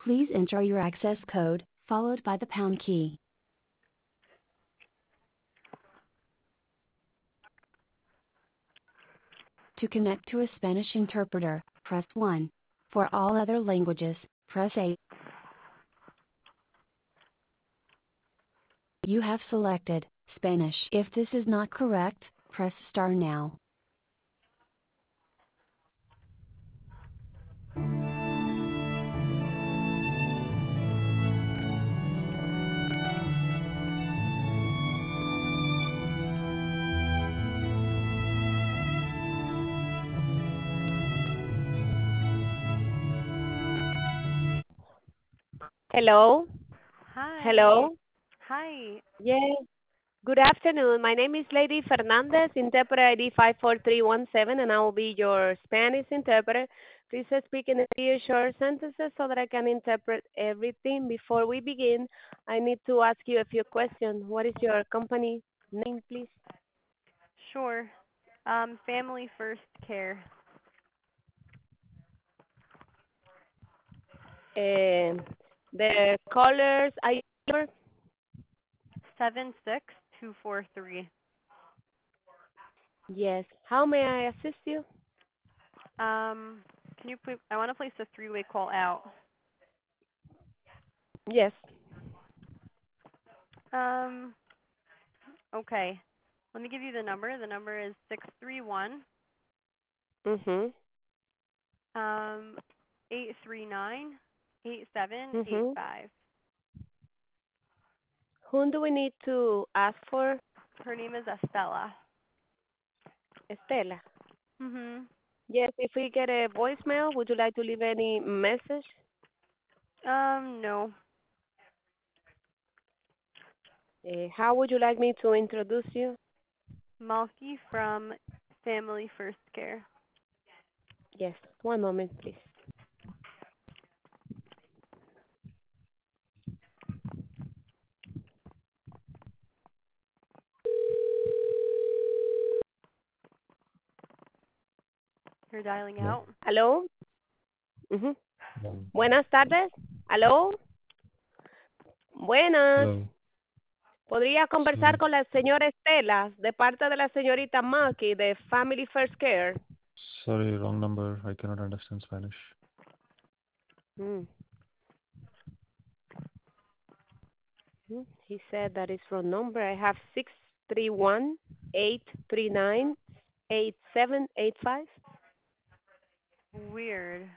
Please enter your access code, followed by the pound key. To connect to a Spanish interpreter, press 1. For all other languages, press 8. You have selected Spanish. If this is not correct, press star now. Hello? Hi. Hello? Hi. Yes. Good afternoon. My name is Lady Fernandez, interpreter ID 54317, and I will be your Spanish interpreter. Please speak in a few short sentences so that I can interpret everything. Before we begin, I need to ask you a few questions. What is your company name, please? Sure. Family First Care. Uh, the colors, I number? 76243. Yes. How may I assist you? Can you please, I want to place a three-way call out. Yes. Um, okay. Let me give you the number. The number is 631 Mhm. 839 Mhm. 8785. Whom do we need to ask for? Her name is Estella. Estela. Mhm. Yes, if we get a voicemail, would you like to leave any message? No. How would you like me to introduce you? Malky from Family First Care. Yes, one moment, please. You're dialing Hello. out. ¿Aló? Ujú. Hello. Buenas tardes. ¿Aló? Buenas. Hello. ¿Podría conversar Sorry. con la señora Estela de parte de la señorita Maki de Family First Care? Sorry, wrong number. I cannot understand Spanish. Mm. He said that is wrong number. I have 631-839-8785. Weird.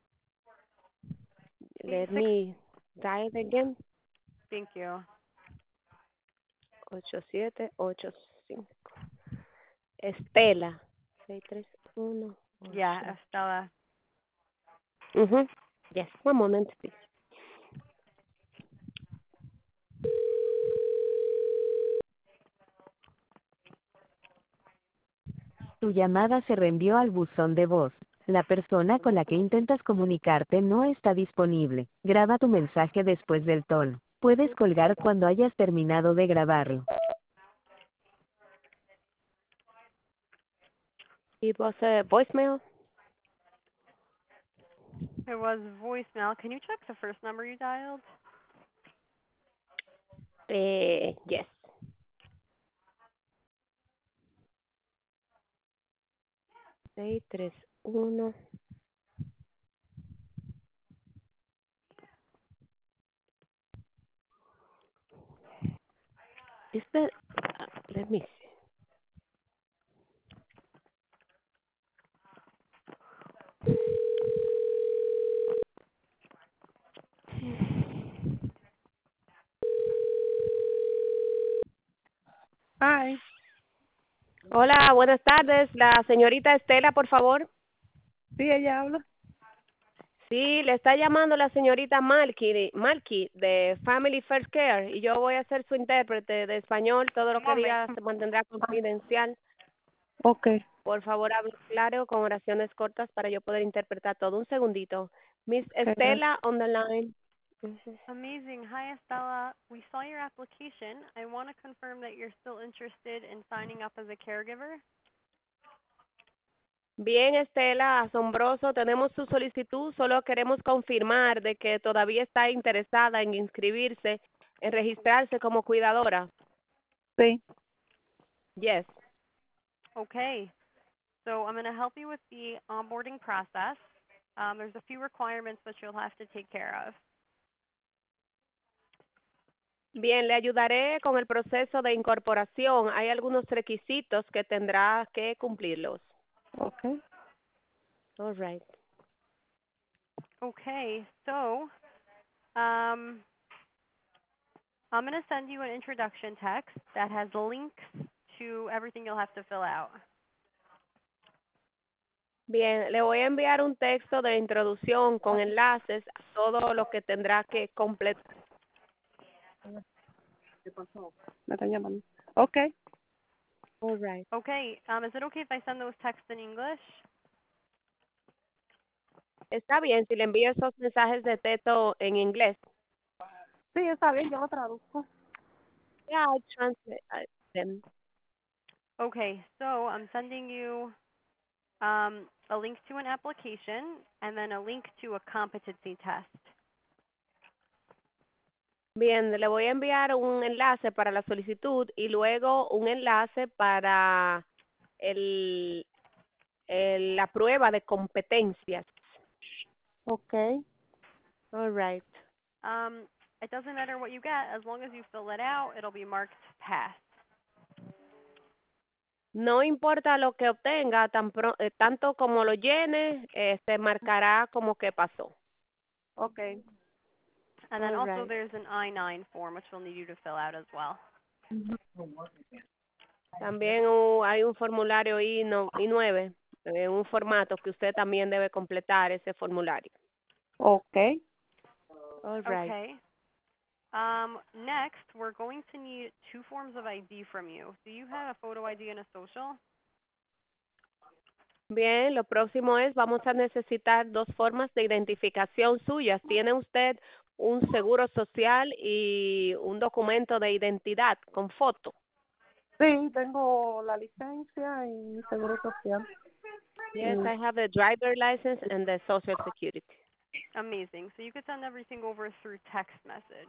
Let 86. me dial again. Thank you. 8785. Estela. 631. Yeah, Estella. Mhm. Yes, one moment, please. Tu llamada se reenvió al buzón de voz. La persona con la que intentas comunicarte no está disponible. Graba tu mensaje después del tono. Puedes colgar cuando hayas terminado de grabarlo. It was a voicemail. It was voicemail. Can you check the first number you dialed? Yes. Seis, tres, uno. Is that, let me see. Hi. Hola, buenas tardes. La señorita Estela, por favor. Sí, ella habla. Sí, le está llamando la señorita Malky de Family First Care y yo voy a ser su intérprete de español. Todo lo Un que momento. diga se mantendrá confidencial. Okay. Por favor, hable claro con oraciones cortas para yo poder interpretar todo. Un segundito. Miss Okay, gracias. Estela on the line. Ujú. Amazing. Hi, Estella. We saw your application. I want to confirm that you're still interested in signing up as a caregiver. Bien, Estela, asombroso. Tenemos su solicitud. Solo queremos confirmar de que todavía está interesada en inscribirse, en registrarse como cuidadora. Sí. Yes. Okay. So I'm going to help you with the onboarding process. There's a few requirements that you'll have to take care of. Bien, le ayudaré con el proceso de incorporación. Hay algunos requisitos que tendrá que cumplirlos. Okay. All right. Okay. So I'm going to send you an introduction text that has links to everything you'll have to fill out. Bien, le voy a enviar un texto de introducción con enlaces a todo lo que tendrá que completar. ¿Qué pasó? Me están llamando. Okay. All right. Okay. Is it okay if I send those texts in English? Está bien si le envío esos mensajes de texto en inglés. Sí, está bien, yo lo traduzco. Yeah, I'll translate them. Okay. So I'm sending you a link to an application and then a link to a competency test. Bien, le voy a enviar un enlace para la solicitud y luego un enlace para la prueba de competencias. Okay. All right. It doesn't matter what you get, as long as you fill it out, it'll be marked passed. No importa lo que obtenga, tanto como lo llene, se marcará como que pasó. Okay. And then All also right. there's an I-9 form, which we'll need you to fill out as well. También hay un formulario I-9, un formato que usted también debe completar ese formulario. Okay. All right. Okay. Next, we're going to need 2 forms of ID from you. Do you have a photo ID and a social? Bien, lo próximo es, vamos a necesitar 2 formas de identificación suyas. ¿Tiene usted un seguro social y un documento de identidad con foto? Sí, tengo la licencia y mi seguro social. Yes, I have the driver license and the social security. Amazing. So you could send everything over through text message.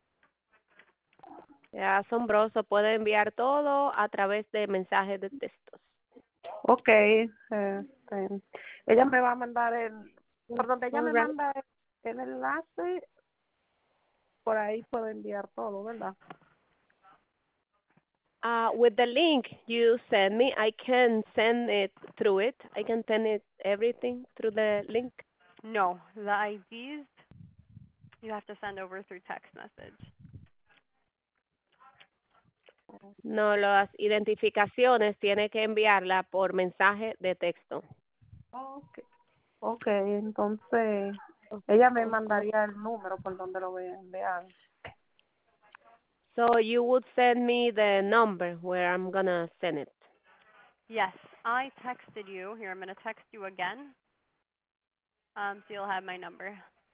Asombroso, puede enviar todo a través de mensajes de textos. Okay. Ella me va a mandar por donde ella All me right. manda el enlace, por ahí puedo enviar todo, ¿verdad? With the link you send me, I can send it through it. I can send it everything through the link. No, the IDs you have to send over through text message. No, las identificaciones tiene que enviarla por mensaje de texto. Okay, entonces ella me mandaría el número por donde lo voy a enviar. So you would send me the number where I'm gonna send it. Yes, I texted you. Here, I'm going to text you again. So you'll have my number.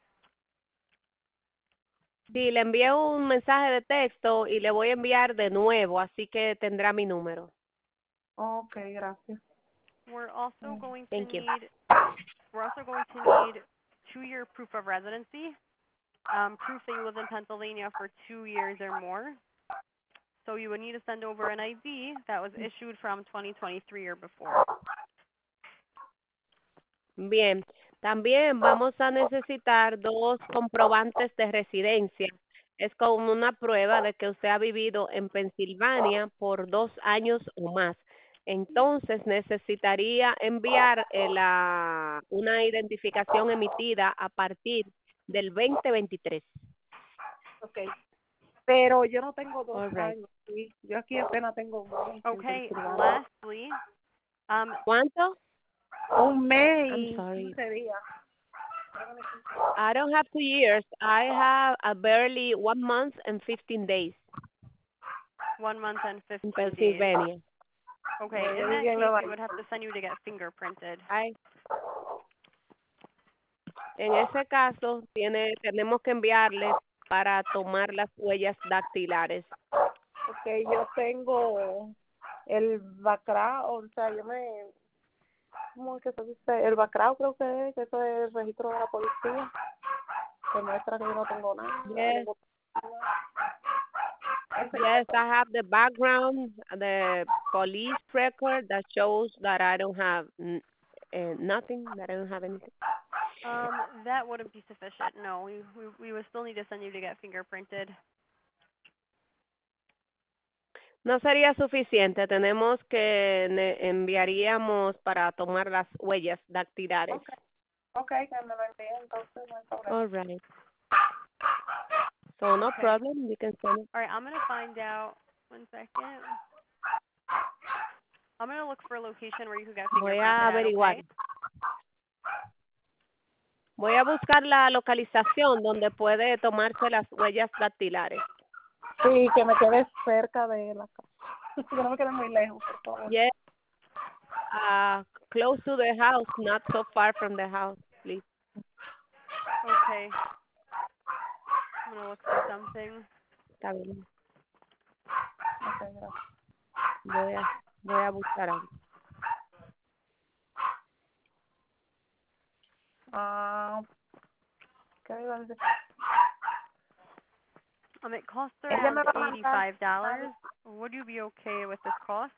Sí, le envié un mensaje de texto y le voy a enviar de nuevo, así que tendrá mi número. Okay, gracias. We're also going to Thank you. need 2-year proof of residency, proof that you live in Pennsylvania for 2 years or more. So you would need to send over an ID that was issued from 2023 or before. Bien, también vamos a necesitar 2 comprobantes de residencia. Es como una prueba de que usted ha vivido en Pensilvania por 2 años o más. Entonces necesitaría enviar una identificación emitida a partir del 2023. Okay. Pero yo no tengo 2 All right. años, sí. Yo aquí apenas tengo un mes. Okay, lastly, ¿Cuánto? Un mes I'm y sorry. 15 días. I don't have 2 years. I have barely 1 month and 15 days 1 month and in 15 days. Pennsylvania. Okay, in that case, we would have to send you to get fingerprinted. En ese caso, tenemos que enviarle para tomar las huellas dactilares. Porque yo tengo el background, o sea, yo me ¿cómo es que se dice? El background creo que eso es el registro de la policía, que muestra que yo no tengo nada. Yes. Yes, I have the background, the police record that shows that I don't have nothing, that I don't have anything. That wouldn't be sufficient. No, we would still need to send you to get fingerprinted. No sería suficiente. Tenemos que enviaríamos para tomar las huellas dactilares. Okay, que me lo envíe entonces, no hay problema. All right. So no problem. You can send it. All right, I'm gonna find out. 1 second. I'm gonna look for a location where you can get Voy fingerprinted a at, averiguar. okay? Voy a buscar la localización donde puede tomarse las huellas dactilares. Sí, que me quede cerca de la casa. Que no me quede muy lejos, por favor. Yes. Close to the house, not so far from the house, please. Okay. I'm gonna look for something. Está bien. Okay, gracias. Voy a buscar algo. ¿Qué iba a decir? It costs Ella around me va a mandar- $85. Would you be okay with this cost?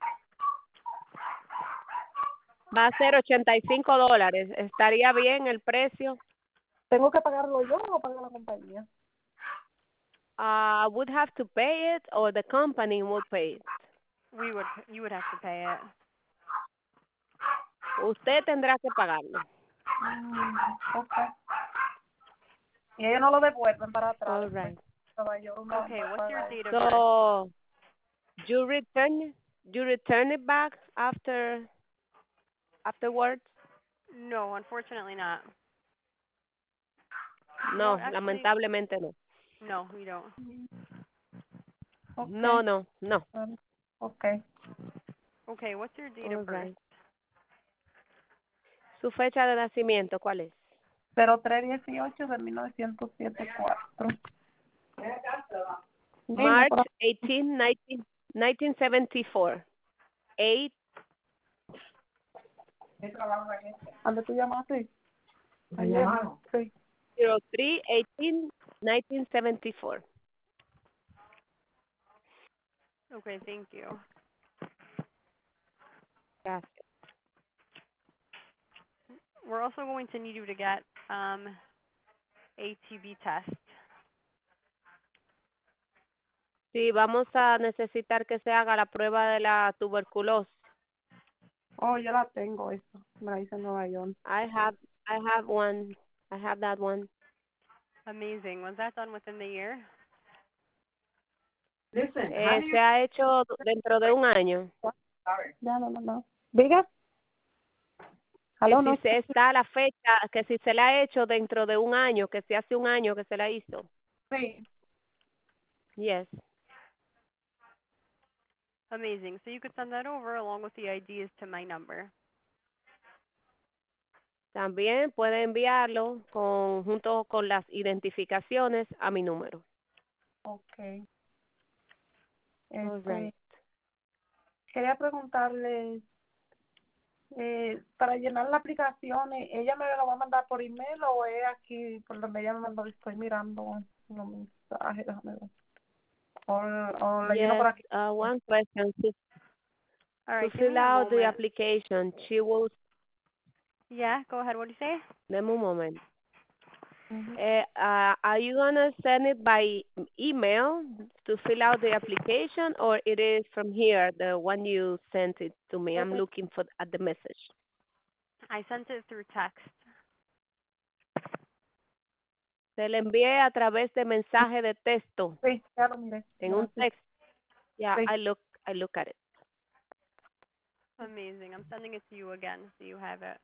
Va a ser $85. ¿Estaría bien el precio? ¿Tengo que pagarlo yo o paga la compañía? Would have to pay it or the company would pay it. You would have to pay it. Usted tendrá que pagarlo. Okay. Y ellos no lo devuelven para atrás. All right. Okay, what's your date of birth? So you return it back afterwards? No, unfortunately not. No, Actually, lamentablemente no. No, we don't. Okay. No. Okay. Okay, what's your date All of birth? right. ¿Su fecha de nacimiento cuál es? 0318 de 1974. March 18, 1974. 8. ¿Dónde tú llamaste? Sí. 03, 18, 1974. Okay, thank you. Gracias. We're also going to need you to get a TB test. Sí, vamos a necesitar que se haga la prueba de la tuberculosis. Oh, yo la tengo eso. Me la hice en Nueva York. I have one. I have that one. Amazing. Was that done within the year? Se ha hecho dentro de un año. No. ¿Diga? ¿Aló? Que si se está la fecha, que si se la ha hecho dentro de un año, que si hace un año que se la hizo. Sí. Yes. Amazing. So you could send that over along with the IDs to my number. También puede enviarlo junto con las identificaciones a mi número. Okay. All right. Quería preguntarle, para llenar la aplicación, ¿ella me lo va a mandar por email o es aquí por donde ella me mandó? Estoy mirando los mensajes, déjame ver. O la lleno por aquí. One question. All right, To give fill me a out the moment. application, she will... Yeah, go ahead. What do you say? Deme un momento. Mm-hmm. Are you going to send it by email to fill out the application, or it is from here, the one you sent it to me? I'm looking at the message. I sent it through text. Se le envié a través de mensaje de texto. Sí, ya lo miré. En un text. Yeah, Sí. I look at it. Amazing. I'm sending it to you again so you have it.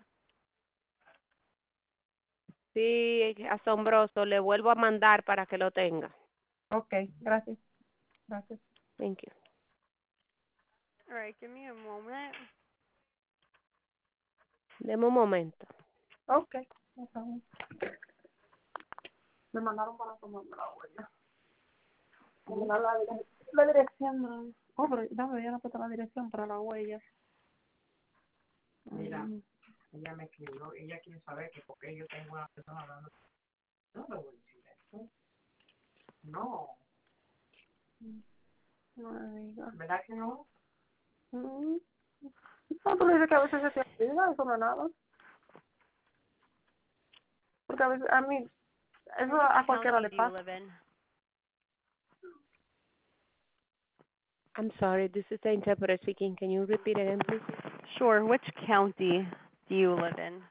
Sí, asombroso. Le vuelvo a mandar para que lo tenga. Okay, gracias. Thank you. All right, give me a moment. Deme un momento. Okay. Me mandaron para tomarme la huella. La dirección no. Oh, pero ya no puesto la dirección para la huella. Mira. Ella me escribió, ella quiere saber que por qué yo tengo una persona hablando. No le voy a decir eso. No. No me digas. ¿Verdad que no? Mm. No, tú le dices que a veces se te olvida, eso no es nada. Porque a veces, a mí, eso Or a which cualquiera county le do you pasa. live in? I'm sorry, this is the interpreter speaking. Can you repeat again, please? Sure. Which county do you live in?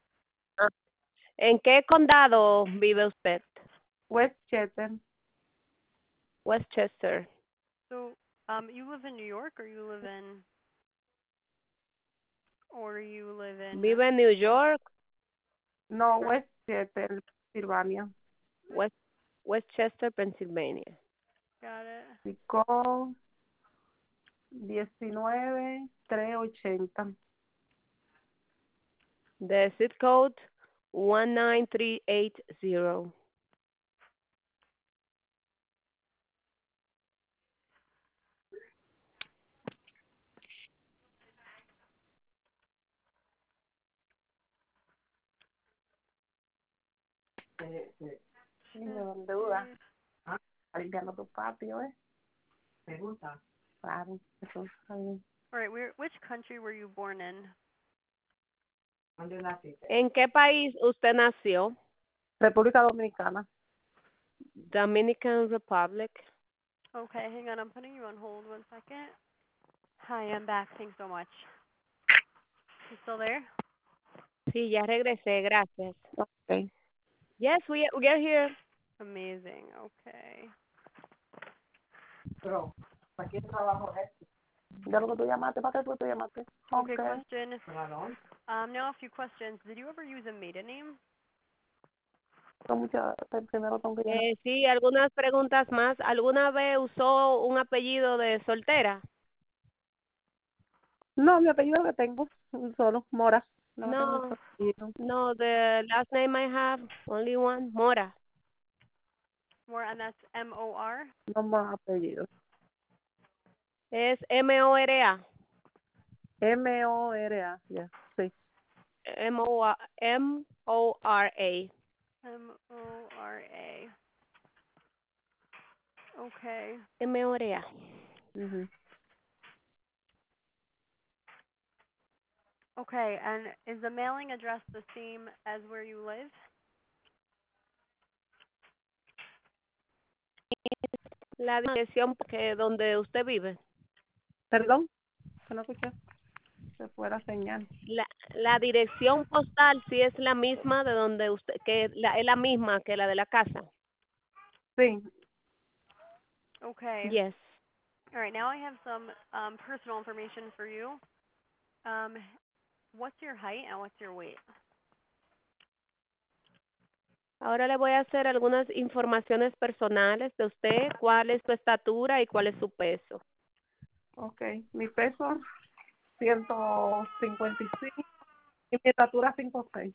¿En qué condado vive usted? Westchester. Westchester. So, you live in New York, or you live in, ¿Vive en New York? No, Westchester, Pensilvania. Westchester, Pennsylvania. Got it. Picó 19,380. The zip code 19380. Sin duda. Ah, limpiando tu patio, ¿eh? ¿Te gusta? Claro, eso está bien. All right. Which country were you born in? ¿Dónde naciste? ¿En qué país usted nació? República Dominicana. Dominican Republic. Okay, hang on. I'm putting you on hold 1 second. Hi, I'm back. Thanks so much. You still there? Sí, ya regresé, gracias. Okay. Yes, we are here. Amazing. Okay. Pero, ¿para qué trabajo es este? Ya lo que tú llamaste, ¿para qué tú llamaste? Okay, Okay. question. Claro. Now a few questions. Did you ever use a maiden name? Primero tengo que llamar. Sí, algunas preguntas más. ¿Alguna vez usó un apellido de soltera? No, mi apellido que tengo, un solo, Mora. No tengo No, otro apellido. no, the last name I have, only one, Mora. More, and that's M-O-R? No más apellido. Es M-O-R-A. Mora, ya, sí. M-O-R-A. M-O-R-A. Okay. M-O-R-A. Ujú. Okay, and is the mailing address the same as where you live? La dirección que donde usted vive. Perdón, que no escuché. Se fue la señal. La dirección postal sí es la misma de donde usted, es la misma que la de la casa. Sí, Okay. Yes. All right, now I have some personal information for you. What's your height and what's your weight? Ahora le voy a hacer algunas informaciones personales de usted, cuál es su estatura y cuál es su peso. ok. Mi peso, 155 y mi estatura 5'6".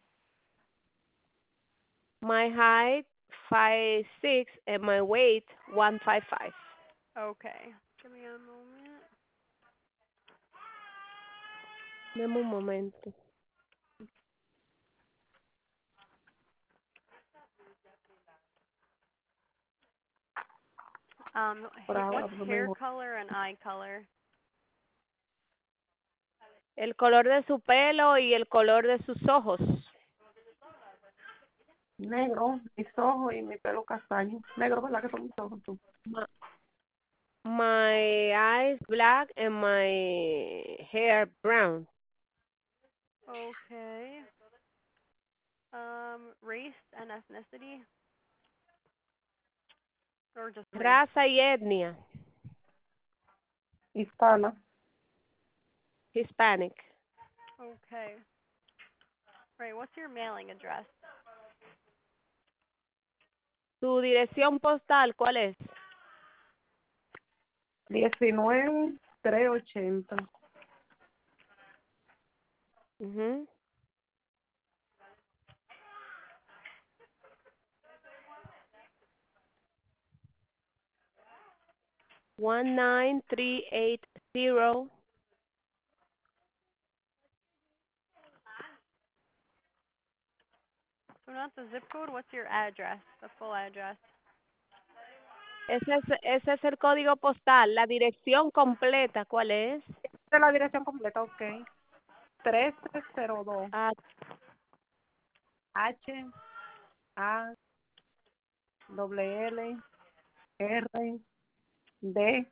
My height 5'6" and my weight 155. Okay. Give me a moment. Deme un momento. Por ahora, What's lo hair mismo. color and eye color? El color de su pelo y el color de sus ojos. Negro, mis ojos y mi pelo castaño. Negro, ¿verdad que son mis ojos tú? My eyes black and my hair brown. Okay. Race and ethnicity? Or just race? Raza y etnia. Hispana. Hispanic. Okay. Right, what's your mailing address? ¿Su dirección postal cuál es? 19,380. Mhm. One nine three eight zero. not the zip code. What's your address? The full address. Ese es el código postal. La dirección completa, ¿cuál es? Esta es la dirección completa, ok. 1302 Ah, H A L R D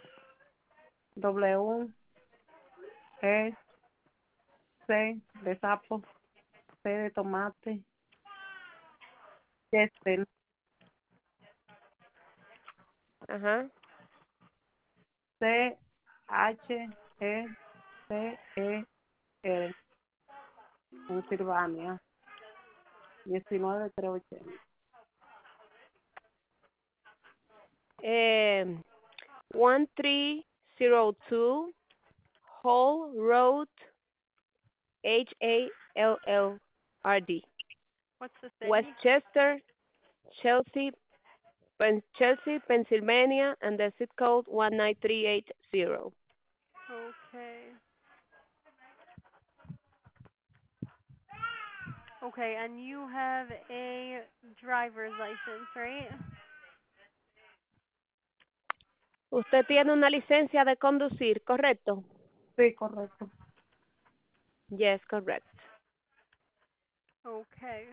W E C de sapo, C de tomate, Chester, ajá. C H E C E R, Pensilvania, 19380. 1302 Hall Road, HALLRD, What's the city? Westchester, Chelsea, Pennsylvania, and the zip code 19380. Okay. Okay, and you have a driver's license, right? Usted tiene una licencia de conducir, ¿correcto? Sí, correcto. Yes, correct. Okay.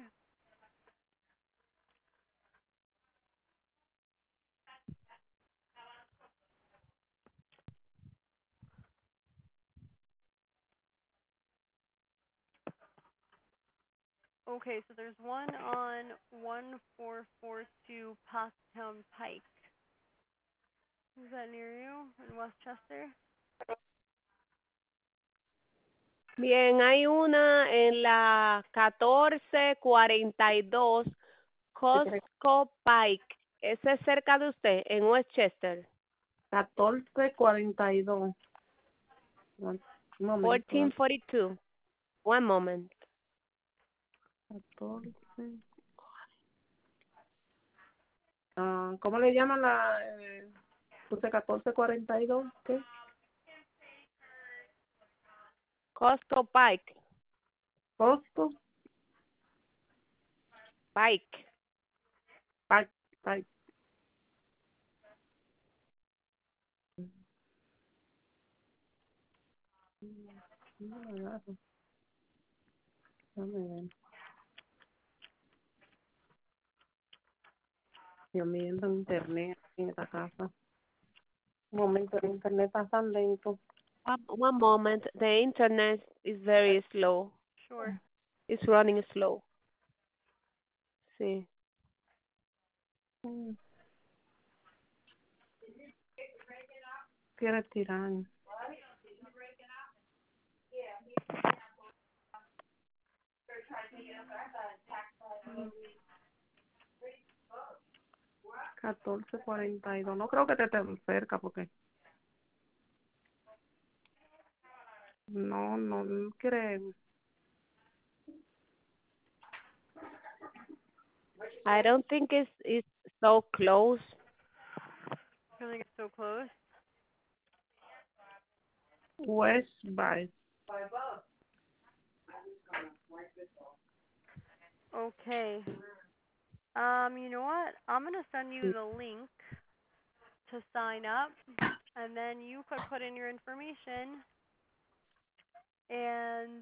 Okay, so there's one on 1442 Pottstown Pike. Is that near you in Westchester? Bien, hay una en la 1442 Costco Pike. ¿Ese es cerca de usted, en Westchester? 1442. Un momento. 1442. One moment. 14. ¿Cómo le llaman la? Puse 1442. ¿Qué? Costco Pike. Costco. Pike. Pike. No me agarro. Déjame ver. Yo viendo internet en esta casa. Un momento, el internet está tan lento. One moment. The internet is very slow. Sure. It's running slow. Sí. Quiere tirar. $14.42. No creo que te esté cerca porque no quiere. I don't think it's so close. I don't think it's so close. West by. Okay. You know what? I'm gonna send you the link to sign up, and then you could put in your information and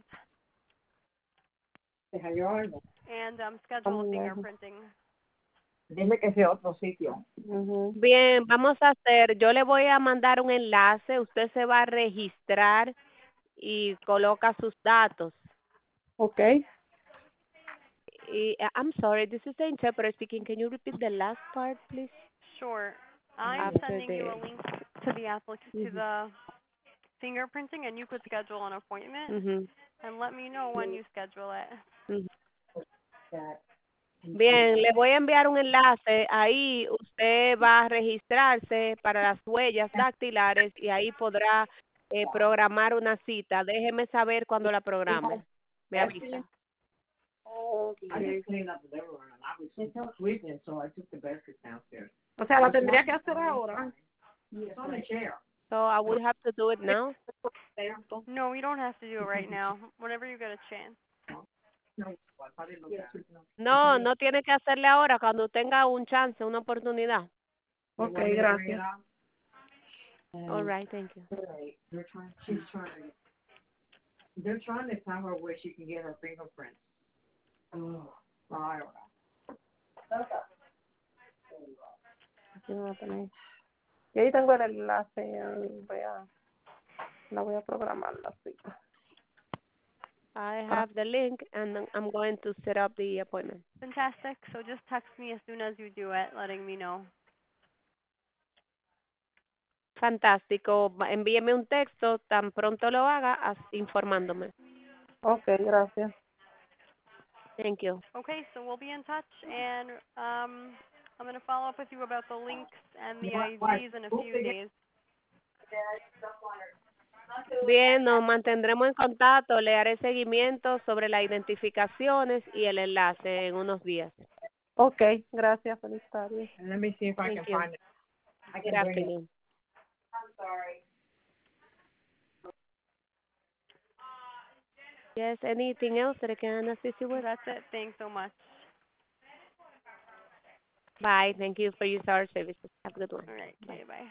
schedule a fingerprinting. Dime que sea otro sitio. Bien, vamos a hacer, yo le voy a mandar un enlace, usted se va a registrar y coloca sus datos. Okay. I'm sorry, this is the interpreter speaking. Can you repeat the last part, please? Sure. I'm sending you a link to the to the fingerprinting, and you could schedule an appointment and let me know when you schedule it. Bien, le voy a enviar un enlace. Ahí usted va a registrarse para las huellas dactilares y ahí podrá programar una cita. Déjeme saber cuando la programe. Me avisa. O sea, la tendría que hacer ahora. So I would have to do it now. No, you don't have to do it right now. Whenever you get a chance. No, no tiene que hacerle ahora, cuando tenga un chance, una oportunidad. Ok, gracias. All right, thank you. They're trying to tell her where she can get her fingerprints. Oh, right. Aquí no la tenéis. Y ahí tengo el enlace. La voy a programar la cita. I have the link, and I'm going to set up the appointment. Fantastic. So just text me as soon as you do it, letting me know. Fantástico. Envíeme un texto tan pronto lo haga, informándome. Ok, gracias. Thank you. Okay, so we'll be in touch, and I'm going to follow up with you about the links and the IVs in a few days. Bien, nos mantendremos en contacto. Le haré seguimiento sobre las identificaciones y el enlace en unos días. Ok, gracias. Feliz tarde. And let me see if I Thank can you. find it. I Good can bring it. afternoon. I'm sorry. Yes, anything else that I can assist you with? That's it. Thanks so much. Bye. Thank you for your services. Have a good one. All right. Okay, bye.